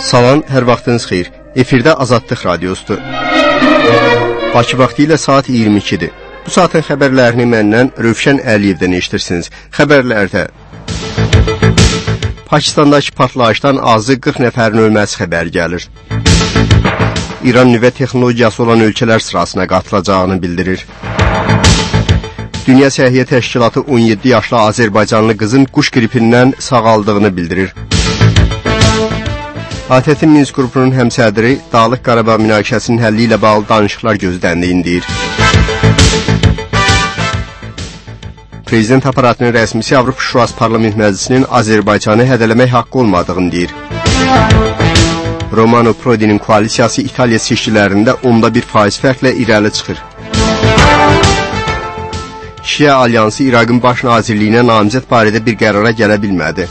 Salam, hər vaxtınız xeyir. Efirdə Azadlıq Radiosudur. Bakı vaxtı ilə saat 22-dir. Bu saatın xəbərlərini məndən Rövşən Əliyevdən eşitirsiniz. Xəbərlərdə Pakistandakı partlayışdan azı 40 nəfərin ölməsi xəbəri gəlir. İran nüvə texnologiyası olan ölkələr sırasına qatılacağını bildirir. Dünya Səhiyyə Təşkilatı 17 yaşlı Azərbaycanlı qızın quş qripindən sağaldığını bildirir. ATƏT Minsk qrupunun həmsədri Dağlıq Qarabağ münaqişəsinin həlli ilə bağlı danışıqlar gözləndiyini deyir. Prezident aparatının rəsmisi Avropa Şurası Parlament Məclisinin Azərbaycanı hədələmək haqqı olmadığını deyir. Romano Prodi'nin koalisiyası İtaliya seçkilərində 1% fərqlə irəli çıxır. Şia Alyansı İraqın baş nazirliyinə namizəd barədə bir qərara gələ bilmədi.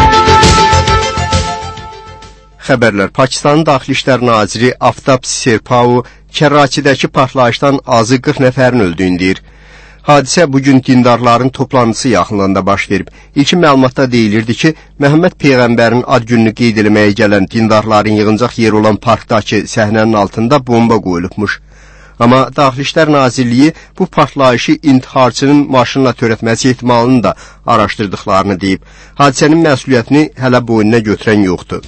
Xəbərlər. Pakistanın Daxili İşlər Naziri Aftab Serpau Kərraçidəki partlayışdan azı 40 nəfərin öldüyünü deyir. Hadisə bugün dindarların toplantısı yaxınlığında baş verib. İlkin məlumatda deyilirdi ki, Məhəmməd Peyğəmbərin ad gününü qeyd eləməyə gələn dindarların yığıncaq yeri olan parkdakı səhnənin altında bomba qoyulubmuş. Amma Daxili İşlər Nazirliyi bu partlayışı intiharçının maşınla törətməsi ehtimalını da araşdırdıqlarını deyib. Hadisənin məsuliyyətini hələ boynuna götürən yoxdur.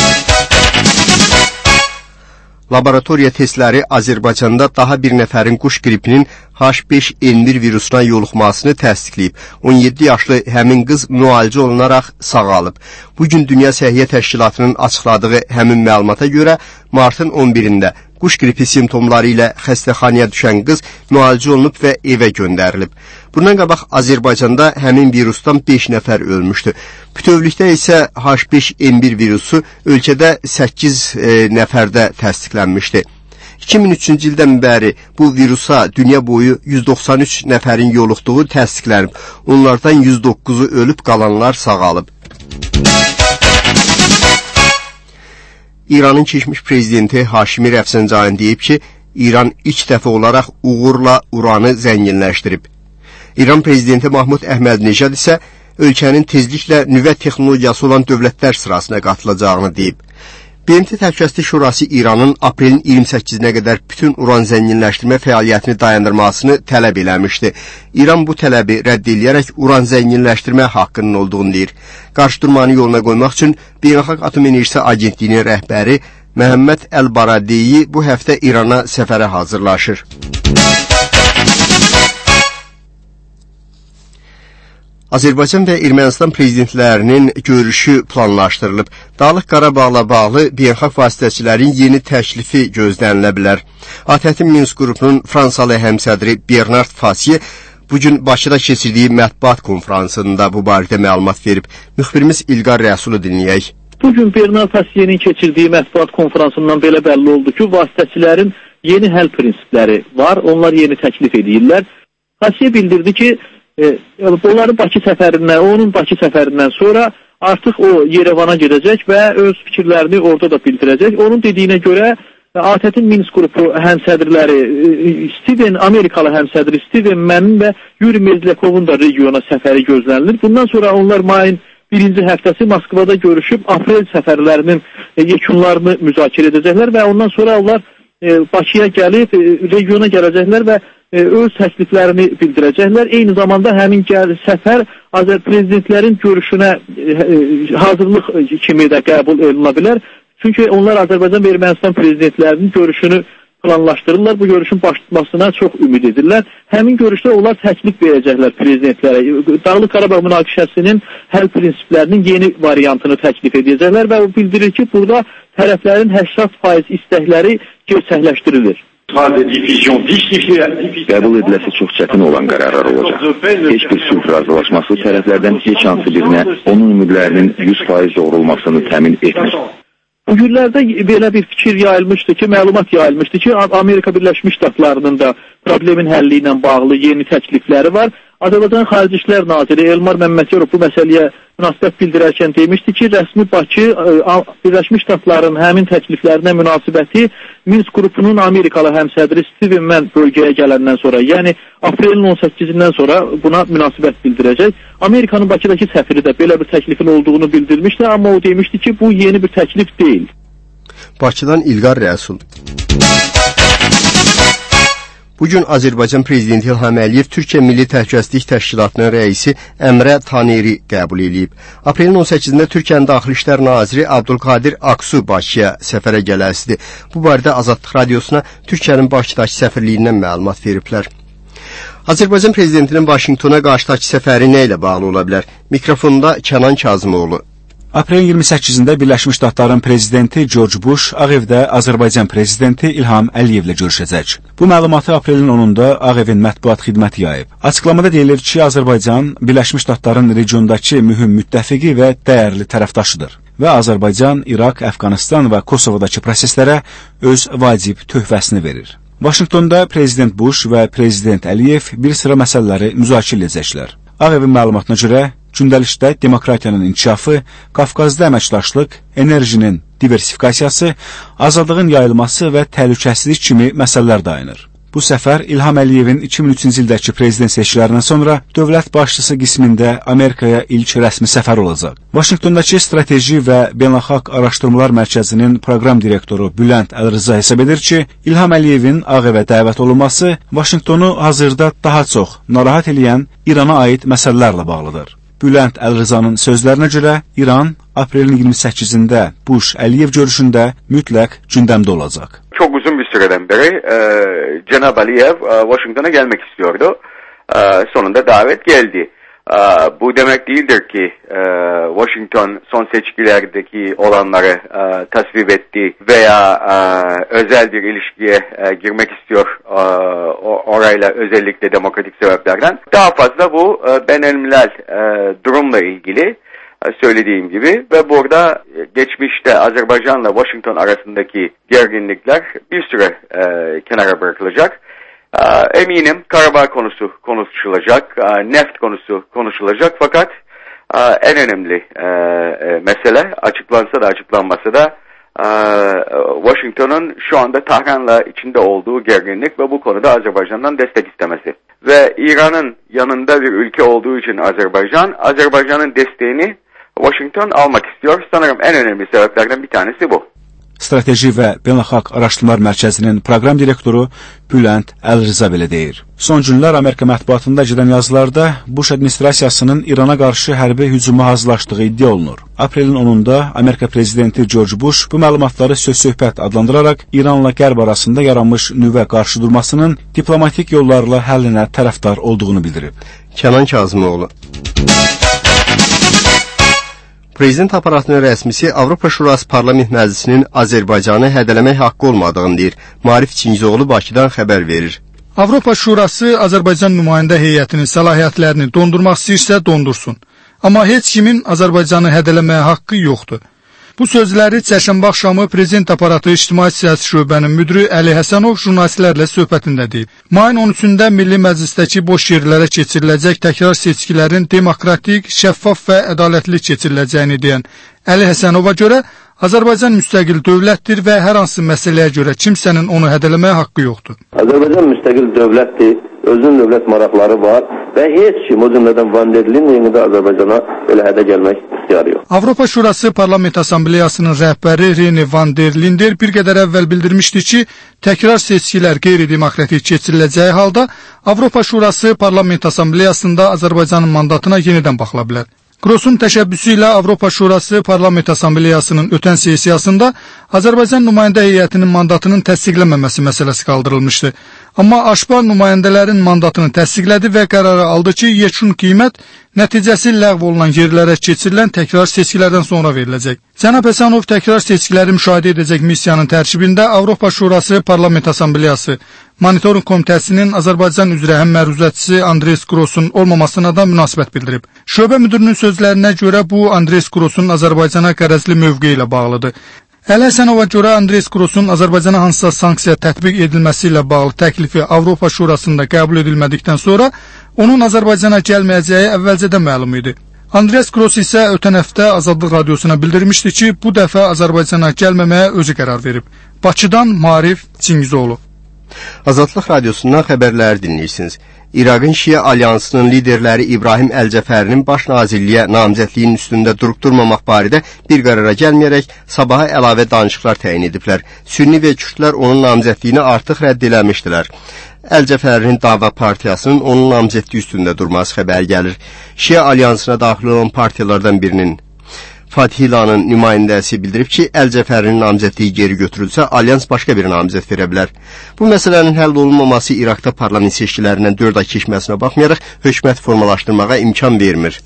Laboratoriya testləri Azərbaycanda daha bir nəfərin quş qripinin H5N1 virusuna yoluxmasını təsdiqləyib. 17 yaşlı həmin qız müalicə olunaraq sağalıb. Bugün Dünya Səhiyyə Təşkilatının açıqladığı həmin məlumata görə martın 11-də quş qripi simptomları ilə xəstəxanaya düşən qız müalicə olunub və evə göndərilib. Bundan qabaq Azərbaycanda həmin virusdan 5 nəfər ölmüşdü. Bütövlükdə isə H5N1 virusu ölkədə 8 nəfərdə təsdiqlənmişdi. 2003-cü ildən bəri bu virusa dünya boyu 193 nəfərin yoluxduğu təsdiqlənib. Onlardan 109-u ölüb, qalanlar sağalıb. İranın keçmiş prezidenti Haşimi Rəfsanjani deyib ki, İran ilk dəfə olaraq uğurla uranı zənginləşdirib. İran prezidenti Mahmud Əhmədinecad isə ölkənin tezliklə nüvə texnologiyası olan dövlətlər sırasına qatılacağını deyib. BMT Təhlükəsizlik Şurası İranın aprelin 28-nə qədər bütün uran zənginləşdirmə fəaliyyətini dayandırmasını tələb eləmişdi. İran bu tələbi rədd edərək uran zənginləşdirmə haqqının olduğunu deyir. Qarşıdurmanı yoluna qoymaq üçün Beynəlxalq Atom Enerjisi Agentliyinin rəhbəri Məhəmməd Əl-Baradeyi bu həftə İrana səfərə hazırlaşır. Azərbaycan və Ermənistan prezidentlərinin görüşü planlaşdırılıb. Dağlıq Qarabağla bağlı beynəlxalq vasitəçilərin yeni təklifi gözlənilə bilər. ATƏT Minsk qrupunun Fransalı həmsədri Bernard Fasiye bugün Bakıda keçirdiyi mətbuat konferansında bu barədə məlumat verib. Müxbirimiz İlqar Rəsulu dinləyək. Bugün Bernard Fasiye'nin keçirdiyi mətbuat konferansından belə bəlli oldu ki, vasitəçilərin yeni həll prinsipləri var, onlar yeni təklif edirlər. Fasiye bildirdi ki, onların Bakı səfərindən, onun Bakı səfərindən sonra artıq o Yerevana gedəcək və öz fikirlərini orada da bildirəcək. Onun dediyinə görə ATƏT-in Minsk qrupu həmsədrləri Amerikalı həmsədri Steven Mann və Yuri Mezlekovun da regiona səfəri gözlənilir. Bundan sonra onlar mayın 1-ci həftəsi Moskvada görüşüb aprel səfərlərinin yekunlarını müzakirə edəcəklər və ondan sonra onlar Bakıya gəlib regiona gələcəklər və öz təkliflərini bildirəcəklər. Eyni zamanda həmin səfər prezidentlərin görüşünə hazırlıq kimi də qəbul edilə bilər. Çünki onlar Azərbaycan və Ermənistan prezidentlərinin görüşünü planlaşdırırlar. Bu görüşün başlamasına çox ümid edirlər. Həmin görüşdə onlar təklif verəcəklər prezidentlərə. Dağlıq Qarabağ münaqişəsinin həll prinsiplərinin yeni variantını təklif edəcəklər və o bildirir ki, burada tərəflərin 80% istəkləri gerçəkləşdirilir. Qəbul ediləsi çox çətin olan qərarlar olacaq. Heç bir sülh razılaşması tərəflərdən heç hansı birinə onun ümidlərinin 100% doğru olmasını təmin etmir. Bu günlərdə belə bir fikir yayılmışdı ki, məlumat yayılmışdı ki, Amerika Birləşmiş Ştatlarının da problemin həlli ilə bağlı yeni təklifləri var. Azərbaycan Xarici İşlər Naziri Elmar Məmmədyanov bu məsələyə münasibət bildirərkən demişdi ki, rəsmi Bakı Birləşmiş Ştatların həmin təkliflərinə münasibəti Minsk qrupunun Amerikalı həmsədri Steven Mann bölgəyə gələndən sonra, yəni aprelin 18-dən sonra buna münasibət bildirəcək. Amerikanın Bakıdakı səfiri də belə bir təklifin olduğunu bildirmişdi, amma o demişdi ki, bu yeni bir təklif deyil. Bakıdan İlqar Rəsul. Bugün Azərbaycan Prezidenti İlham Əliyev Türkiyə Milli Təhlükəsizlik Təşkilatının rəisi Əmrə Taneri qəbul edib. Aprelin 18-də Türkiyənin Daxili İşlər Naziri Abdülkadir Aksu Bakıya səfərə gələsidir. Bu barədə Azadlıq Radiosuna Türkiyənin Bakıdakı səfirliyindən məlumat veriblər. Azərbaycan Prezidentinin Vaşinqtona qarşıdakı səfəri nə ilə bağlı ola bilər? Mikrofonda Kənan Kazımoğlu. Aprelin 28-də Birləşmiş Ştatların prezidenti George Bush Ağ Evdə Azərbaycan prezidenti İlham Əliyevlə görüşəcək. Bu məlumatı aprelin 10-da Ağ Evin mətbuat xidməti yayıb. Açıqlamada deyilir ki, Azərbaycan Birləşmiş Ştatların regiondakı mühüm müttəfiqi və dəyərli tərəfdaşıdır və Azərbaycan, İraq, Əfqanistan və Kosovadakı proseslərə öz vacib töhfəsini verir. Vaşinqtonda Prezident Bush və Prezident Əliyev bir sıra məsələləri müzakirə edəcəklər. Ağ Evin məlumatına görə gündəlikdə demokratiyanın inkişafı, Qafqazda əməkdaşlıq, enerjinin diversifikasiyası, azadlığın yayılması və təhlükəsizlik kimi məsələlər dayanır. Bu səfər İlham Əliyevin 2003-cü ildəki prezident seçkilərindən sonra dövlət başçısı qismində Amerikaya ilk rəsmi səfər olacaq. Vaşinqtondakı Strateji və Beynəlxalq Araşdırmalar Mərkəzinin proqram direktoru Bülent Əlrıza hesab edir ki, İlham Əliyevin Ağ Evə dəvət olunması Vaşinqtonu hazırda daha çox narahat edən İrana aid məsələlərlə bağlıdır. Bülent Əlrızanın sözlərinə görə İran aprelin 28-də Bush-Əliyev görüşündə mütləq gündəmdə olacaq. Çok uzun bir süreden beri Cenab-ı Aliyev Washington'a gelmek istiyordu. Sonunda davet geldi. Bu demek değildir ki Washington son seçkilerdeki olanları tasvip etti veya özel bir ilişkiye girmek istiyor orayla özellikle demokratik sebeplerden. Daha fazla bu beynelmilel durumla ilgili söylediğim gibi ve burada geçmişte Azerbaycan'la Washington arasındaki gerginlikler bir süre kenara bırakılacak. Eminim Karabağ konusu konuşulacak, neft konusu konuşulacak fakat en önemli mesele açıklansa da açıklanmasa da Washington'un şu anda Tahran'la içinde olduğu gerginlik ve bu konuda Azerbaycan'dan destek istemesi. Ve İran'ın yanında bir ülke olduğu için Azerbaycan'ın desteğini Washington almak istiyor. Sanırım en önemli sebeplerden bir tanesi bu. Strateji və Beynəlxalq Araşdırmalar Mərkəzinin proqram direktoru Bülent Əlrıza belə deyir. Son günlər Amerika mətbuatında gedən yazılarda Bush administrasiyasının İrana qarşı hərbi hücuma hazırlaşdığı iddia olunur. Aprelin 10-da Amerika prezidenti George Bush bu məlumatları söz-söhbət adlandıraraq İranla Qərb arasında yaranmış nüvə qarşıdurmasının diplomatik yollarla həllinə tərəfdar olduğunu bildirib. Kənan Kazımoğlu. Prezident aparatının rəsmisi Avropa Şurası Parlament Məclisinin Azərbaycanı hədələmək haqqı olmadığını deyir. Maarif Çingizoğlu Bakıdan xəbər verir. Avropa Şurası Azərbaycan nümayəndə heyətinin səlahiyyətlərini dondurmaq istəyirsə dondursun. Amma heç kimin Azərbaycanı hədələməyə haqqı yoxdur. Bu sözləri çərşənbə axşamı Prezident aparatı İctimai Siyasi Şöbənin müdiri Əli Həsənov jurnalistlərlə söhbətində deyib. Mayın 13-də Milli Məclisdəki boş yerlərə keçiriləcək təkrar seçkilərin demokratik, şəffaf və ədalətli keçiriləcəyini deyən Əli Həsənova görə Azərbaycan müstəqil dövlətdir və hər hansı məsələyə görə kimsənin onu hədələməyə haqqı yoxdur. Azərbaycan müstəqil dövlətdir, özünün dövlət maraqları var və heç kim o cümlədən Van der Leyen də Azərbaycana elə hədə gəlmək ixtiyarı yox. Avropa Şurası Parlament Assambleyasının rəhbəri Rene Van der Leyen bir qədər əvvəl bildirmişdi ki, təkrar seçkilər qeyri-demokratik keçiriləcəyi halda Avropa Şurası Parlament Assambleyasında Azərbaycanın mandatına yenidən baxıla bilər. Qrosun təşəbbüsü ilə Avropa Şurası Parlament Assambleyasının ötən sessiyasında Azərbaycan nümayəndə heyətinin mandatının təsdiqlənməməsi məsələsi qaldırılmışdı. Amma AŞPA nümayəndələrin mandatını təsdiqlədi və qərarı aldı ki, yekun qiymət nəticəsi ləğv olunan yerlərə keçirilən təkrar seçkilərdən sonra veriləcək. Cənab Həsənov təkrar seçkiləri müşahidə edəcək missiyanın tərkibində Avropa Şurası Parlament Assambleyası Monitoring Komitəsinin Azərbaycan üzrə həmməruzətçisi Andres Grosun olmamasına da münasibət bildirib. Şöbə müdirinin sözlərinə görə bu Andres Grosun Azərbaycana qərəzli mövqeyi ilə bağlıdır. Əli Həsənova görə Andres Grosun Azərbaycana hansısa sanksiya tətbiq edilməsi ilə bağlı təklifi Avropa Şurasında qəbul edilmədikdən sonra onun Azərbaycana gəlməyəcəyi əvvəlcədən məlum idi. Andres Gros isə ötən həftə Azadlıq Radiosuna bildirmişdi ki, bu dəfə Azərbaycana gəlməməyə özü qərar verib. Bakıdan Maarif Çingizoğlu. Azadlıq Radiosundan xəbərləri dinləyirsiniz. İraqın Şia alyansının liderləri İbrahim Əl-Cəfərinin baş nazirliyə namizədliyin üstündə durub-durmamaq barədə bir qərara gəlməyərək sabaha əlavə danışıqlar təyin ediblər. Sünni və kürdlər onun namizədliyini artıq rədd eləmişdilər. Əl-Cəfərinin Dava partiyasının onun namizədliyi üstündə durması xəbəri gəlir. Şia alyansına daxil olan partiyalardan birinin Fathilanın nümayəndəsi bildirib ki, Əl-Cəfərinin namizədliyi geri götürülsə, alyans başqa bir namizəd verə bilər. Bu məsələnin həll olunmaması İraqda parlament seçkilərindən 4 ay keçməsinə baxmayaraq hökumət formalaşdırmağa imkan vermir.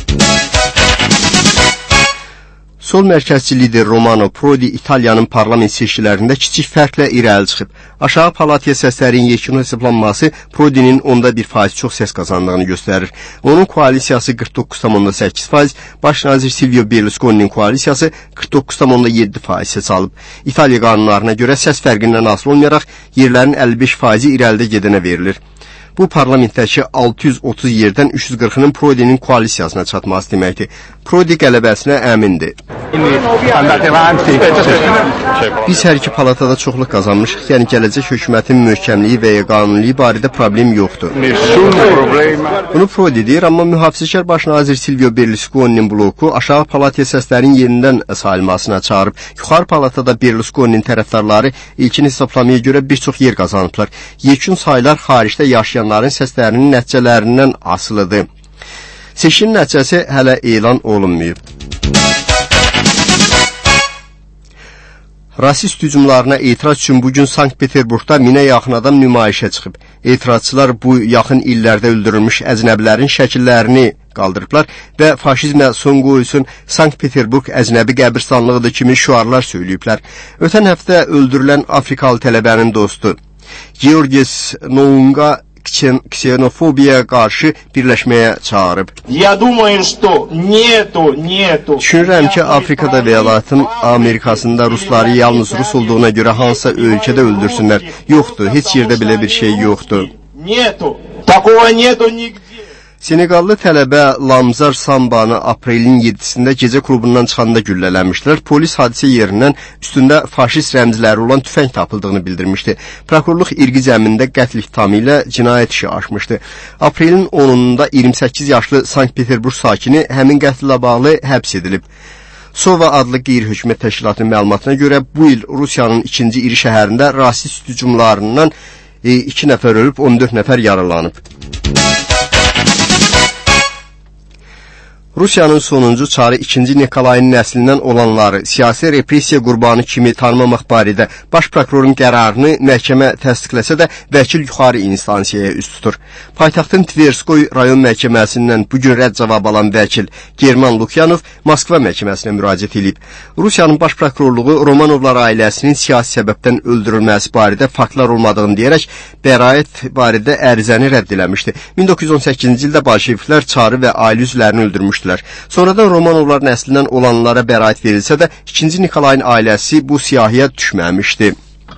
Sol mərkəzçi lider Romano Prodi İtaliyanın parlament seçkilərində kiçik fərqlə irəli çıxıb. Aşağı palataya səslərin yekun hesablanması Prodinin 1% çox səs qazandığını göstərir. Onun koalisiyası 49,8%, baş nazir Silvio Berlusconi'nin koalisiyası 49,7% səs alıb. İtaliya qanunlarına görə səs fərqindən asılı olmayaraq yerlərin 55%-i irəlidə gedənə verilir. Bu parlamentdəki 630 yerdən 340-ının Prodinin koalisiyasına çatması deməkdir. Prodi qələbəsinə əmindir. Biz hər iki palatada çoxluq qazanmışıq, yəni gələcək hökumətin möhkəmliyi və ya qanuniliyi barədə problem yoxdur. Bunu Prodi deyir, amma mühafizəkar baş nazir Silvio Berlusconi'nin bloku aşağı palataya səslərin yenidən sayılmasına çağırıb. Yuxarı palatada Berlusconi'nin tərəfdarları ilkin hesablamaya görə bir çox yer qazanıblar. Yekun saylar xaricdə yaşayanların səslərinin nəticələrindən asılıdır. Seçkin nəticəsi hələ elan olunmayıb. Rasist hücumlarına etiraz üçün bugün Sankt-Peterburgda 1000-ə yaxın adam nümayişə çıxıb. Etirazçılar bu yaxın illərdə öldürülmüş əcnəbilərin şəkillərini qaldırıblar və faşizmə son qoyulsun Sankt-Peterburg əcnəbi qəbirstanlığıdır kimi şüarlar söyləyiblər. Ötən həftə öldürülən Afrikalı tələbənin dostu Georges Nounga ksenofobiyaya qarşı birləşməyə çağırıb. Düşünürəm ki, Afrikada və Latin Amerikasında Rusları yalnız Rus olduğuna görə hansısa ölkədə öldürsünlər. Yoxdur, heç yerdə belə bir şey yoxdur. Senegallı tələbə Lamzar Sambanı aprelin 7-sində gecə klubundan çıxanda güllələmişdilər. Polis hadisə yerindən üstündə faşist rəmzləri olan tüfəng tapıldığını bildirmişdi. Prokurorluq irqi zəminində qətl ittihamı ilə cinayət işi açmışdı. Aprelin 10-da 28 yaşlı Sankt-Peterburg sakini həmin qətlə bağlı həbs edilib. Sova adlı qeyri-hökumət təşkilatının məlumatına görə bu il Rusiyanın ikinci iri şəhərində rasist hücumlarından 2 nəfər ölüb, 14 nəfər yaralanıb. Rusiyanın sonuncu çarı 2-ci Nikolayın nəslindən olanları siyasi repressiya qurbanı kimi tanımamaq barədə baş prokurorun qərarını məhkəmə təsdiqləsə də vəkil yuxarı instansiyaya üst tutur. Paytaxtın Tverskoy rayon məhkəməsindən bugün rədd cavab alan vəkil German Lukyanov Moskva məhkəməsinə müraciət edib. Rusiyanın baş prokurorluğu Romanovlar ailəsinin siyasi səbəbdən öldürülməsi barədə faktlar olmadığını deyərək bəraət barədə ərizəni rədd eləmişdi. 1918-ci ildə bolşeviklər çarı və ailə üzvlərini öldürmüşdü. Sonradan Romanovlar nəslindən olanlara bəraət verilsə də 2-ci Nikolayın ailəsi bu siyahıya düşməmişdi.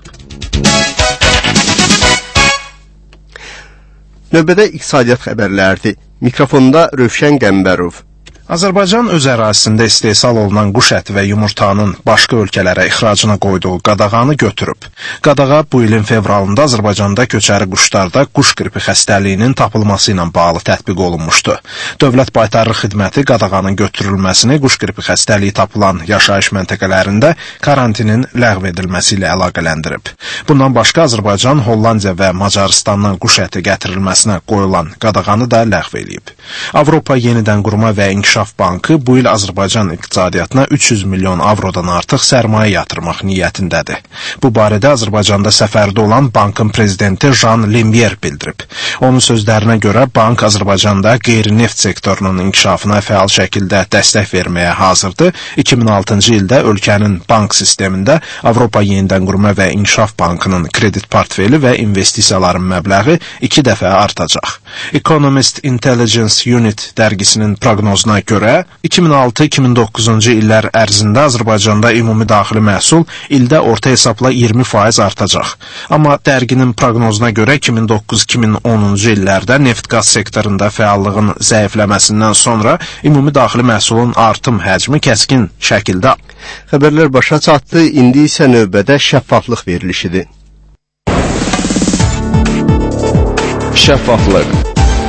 Növbədə iqtisadiyyat xəbərlərdir. Mikrofonda Rövşən Qəmbərov. Azərbaycan öz ərazisində istehsal olunan quş əti və yumurtanın başqa ölkələrə ixracına qoyduğu qadağanı götürüb. Qadağa bu ilin fevralında Azərbaycanda köçəri quşlarda quş qripi xəstəliyinin tapılması ilə bağlı tətbiq olunmuşdu. Dövlət Baytarlıq Xidməti qadağanın götürülməsini quş qripi xəstəliyi tapılan yaşayış məntəqələrində karantinin ləğv edilməsi ilə əlaqələndirib. Bundan başqa Azərbaycan, Hollandiya və Macarıstandan quş əti gətirilməsinə qoyulan qadağanı da ləğv edib. Avropa Yenidən Qurma və İnkişaf Bankı bu il Azərbaycan iqtisadiyyatına 300 milyon avrodan artıq sərmayə yatırmaq niyyətindədir. Bu barədə Azərbaycanda səfərdə olan bankın prezidenti Jean Lembier bildirib. Onun sözlərinə görə bank Azərbaycanda qeyri-neft sektorunun inkişafına fəal şəkildə dəstək verməyə hazırdır. 2006-cı ildə ölkənin bank sistemində Avropa Yenidən Qurma və İnkişaf Bankının kredit portfeli və investisiyaların məbləği 2 dəfə artacaq. Economist Intelligence Unit dərgisinin proqnozuna görə 2006-2009-cu illər ərzində Azərbaycanda ümumi daxili məhsul ildə orta hesabla 20% artacaq. Amma dərginin proqnozuna görə 2009-2010-cu illərdə neft-qaz sektorunda fəallığın zəifləməsindən sonra ümumi daxili məhsulun artım həcmi kəskin şəkildə. Xəbərlər başa çatdı, indi isə növbədə şəffaflıq verilişidir. şəffaflıq.